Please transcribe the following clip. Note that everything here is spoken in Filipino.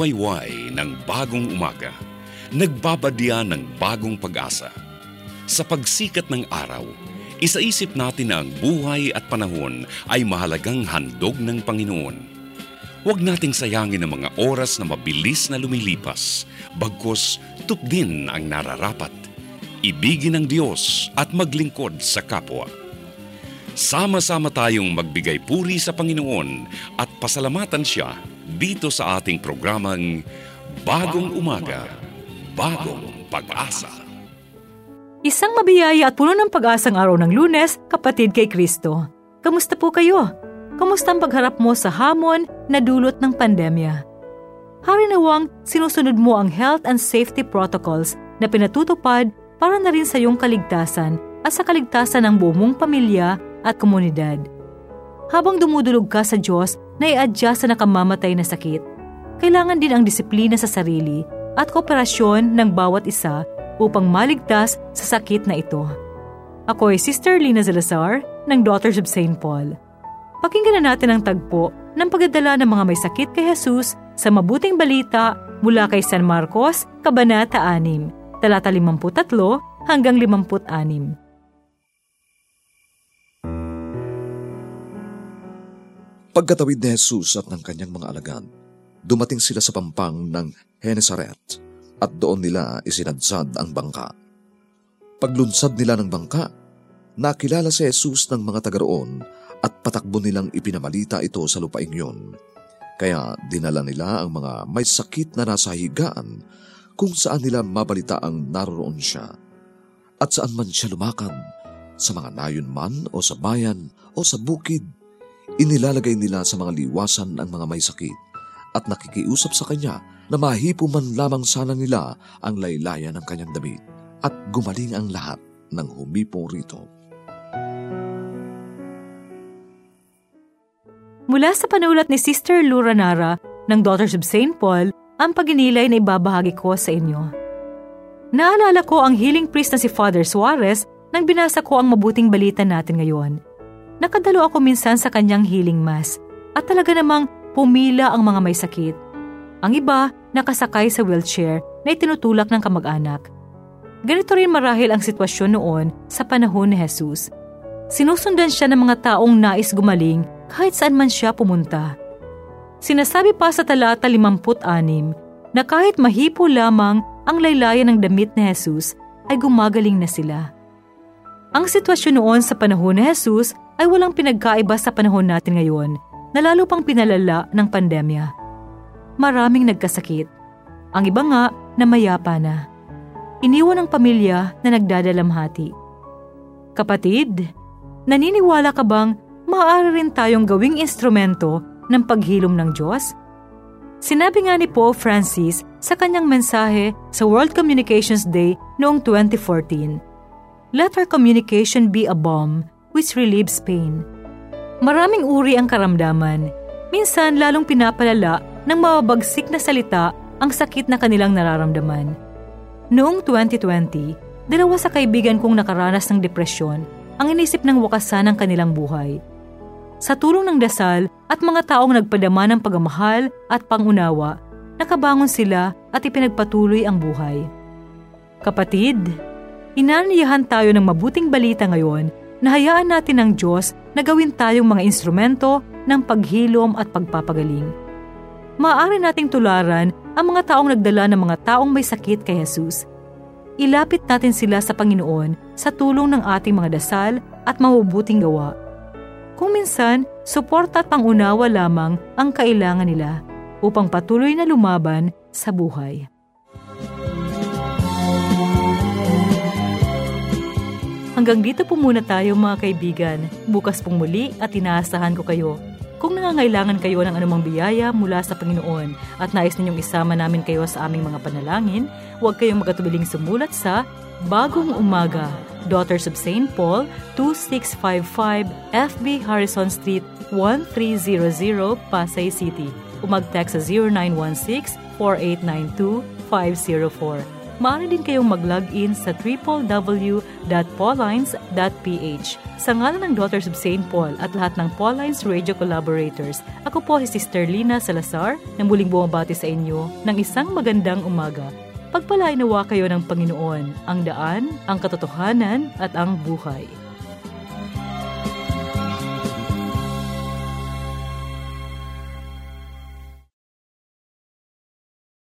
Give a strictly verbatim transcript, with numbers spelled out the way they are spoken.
Nagwawayway ng bagong umaga, nagbabadya ng bagong pag-asa. Sa pagsikat ng araw, isaisip natin na ang buhay at panahon ay mahalagang handog ng Panginoon. Huwag nating sayangin ang mga oras na mabilis na lumilipas, bagkus tupdin ang nararapat. Ibigin ng Diyos at maglingkod sa kapwa. Sama-sama tayong magbigay puri sa Panginoon at pasalamatan Siya dito sa ating programang Bagong Umaga, Bagong Pag-asa. Isang mabiyaya at puno ng pag-asang araw ng Lunes, kapatid kay Kristo. Kamusta po kayo? Kamusta ang pagharap mo sa hamon na dulot ng pandemya? Hari nawang sinusunod mo ang health and safety protocols na pinatutupad para na rin sa iyong kaligtasan at sa kaligtasan ng buong mong pamilya at komunidad. Habang dumudulog ka sa Diyos na i-adjust sa nakamamatay na sakit, kailangan din ang disiplina sa sarili at kooperasyon ng bawat isa upang maligtas sa sakit na ito. Ako ay Sister Lina Salazar ng Daughters of Saint Paul. Pakinggan na natin ang tagpo ng pagdadala ng mga may sakit kay Jesus sa mabuting balita mula kay San Marcos, Kabanata six, talata fifty-three hanggang fifty-six. Pagkatawid ni Jesus at ng kanyang mga alagad, dumating sila sa pampang ng Genesaret at doon nila isinadsad ang bangka. Paglunsad nila ng bangka, nakilala si Jesus ng mga taga roon at patakbo nilang ipinamalita ito sa lupaing yun. Kaya dinala nila ang mga may sakit na nasa higaan kung saan nila mabalita ang naroroon siya. At saan man siya lumakad, sa mga nayon man o sa bayan o sa bukid, inilalagay nila sa mga liwasan ang mga may sakit at nakikiusap sa kanya na mahipo man lamang sana nila ang laylayan ng kanyang damit at gumaling ang lahat ng humipo rito. Mula sa panulat ni Sister Lura Nara ng Daughters of Saint Paul, ang paginilay na ibabahagi ko sa inyo. Naalala ko ang healing priest na si Father Suarez nang binasa ko ang mabuting balita natin ngayon. Nakadalo ako minsan sa kanyang healing mass at talaga namang pumila ang mga may sakit. Ang iba nakasakay sa wheelchair na itinutulak ng kamag-anak. Ganito rin marahil ang sitwasyon noon sa panahon ni Jesus. Sinusundan siya ng mga taong nais gumaling kahit saan man siya pumunta. Sinasabi pa sa talata fifty-six na kahit mahipo lamang ang laylayan ng damit ni Jesus ay gumagaling na sila. Ang sitwasyon noon sa panahon ni Jesus ay walang pinagkaiba sa panahon natin ngayon na lalo pang pinalala ng pandemya. Maraming nagkasakit. Ang iba nga na mayapa na. Iniwan ang pamilya na nagdadalamhati. Kapatid, naniniwala ka bang maaari rin tayong gawing instrumento ng paghilom ng Diyos? Sinabi nga ni Pope Francis sa kanyang mensahe sa World Communications Day noong twenty fourteen, "Let our communication be a balm which relieves pain." Maraming uri ang karamdaman. Minsan lalong pinapalala ng mababagsik na salita ang sakit na kanilang nararamdaman. Noong twenty twenty, dalawa sa kaibigan kong nakaranas ng depresyon ang inisip ng wakasan ng kanilang buhay. Sa tulong ng dasal at mga taong nagpadama ng pagmamahal at pangunawa, nakabangon sila at ipinagpatuloy ang buhay. Kapatid, inanyayahan tayo ng mabuting balita ngayon na hayaan natin ang Diyos na gawin tayong mga instrumento ng paghilom at pagpapagaling. Maaari nating tularan ang mga taong nagdala ng mga taong may sakit kay Jesus. Ilapit natin sila sa Panginoon sa tulong ng ating mga dasal at mabubuting gawa. Kung minsan, suporta at pangunawa lamang ang kailangan nila upang patuloy na lumaban sa buhay. Hanggang dito po muna tayo mga kaibigan. Bukas pong muli at inaasahan ko kayo. Kung nangangailangan kayo ng anumang biyaya mula sa Panginoon at nais ninyong isama namin kayo sa aming mga panalangin, huwag kayong magatubiling sumulat sa Bagong Umaga, Daughters of Saint Paul, two six five five F B Harrison Street, one three zero zero, Pasay City. O mag-text sa zero nine one six, four eight nine two, five zero four. maaari din kayong mag-log in sa w w w dot paulines dot p h. Sa ngalan ng Daughters of Saint Paul at lahat ng Paulines Radio Collaborators, ako po si Sister Lina Salazar na muling bumabati sa inyo ng isang magandang umaga. Pagpalain nawa kayo ng Panginoon, ang daan, ang katotohanan at ang buhay.